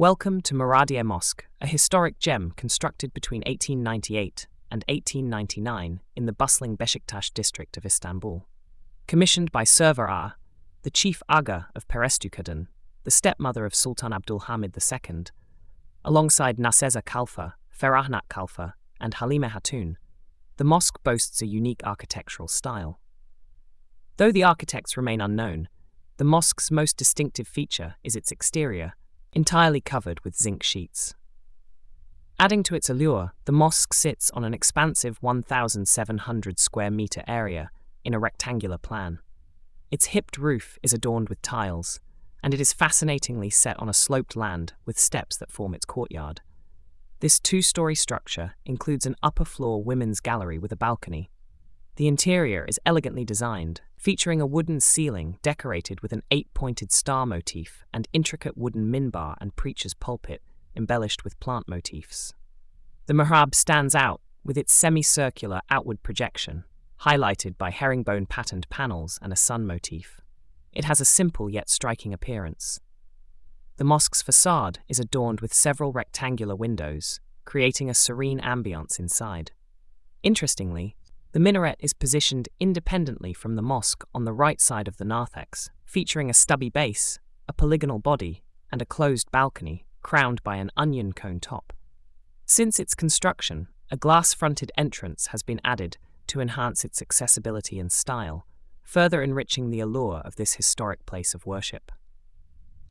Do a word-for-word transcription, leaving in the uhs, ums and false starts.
Welcome to Muradiye Mosque, a historic gem constructed between eighteen ninety-eight and eighteen ninety-nine in the bustling Beşiktaş district of Istanbul. Commissioned by Server Ağa, the chief aga of Perestukadın, the stepmother of Sultan Abdülhamid the Second, alongside Naseza Kalfa, Ferahnat Kalfa, and Halime Hatun, the mosque boasts a unique architectural style. Though the architects remain unknown, the mosque's most distinctive feature is its exterior, entirely covered with zinc sheets. Adding to its allure, the mosque sits on an expansive one thousand seven hundred square meter area in a rectangular plan. Its hipped roof is adorned with tiles, and it is fascinatingly set on a sloped land with steps that form its courtyard. This two-story structure includes an upper-floor women's gallery with a balcony. The interior is elegantly designed, featuring a wooden ceiling decorated with an eight-pointed star motif and intricate wooden minbar and preacher's pulpit embellished with plant motifs. The mihrab stands out with its semicircular outward projection, highlighted by herringbone-patterned panels and a sun motif. It has a simple yet striking appearance. The mosque's facade is adorned with several rectangular windows, creating a serene ambience inside. Interestingly, the minaret is positioned independently from the mosque on the right side of the narthex, featuring a stubby base, a polygonal body, and a closed balcony crowned by an onion cone top. Since its construction, a glass-fronted entrance has been added to enhance its accessibility and style, further enriching the allure of this historic place of worship.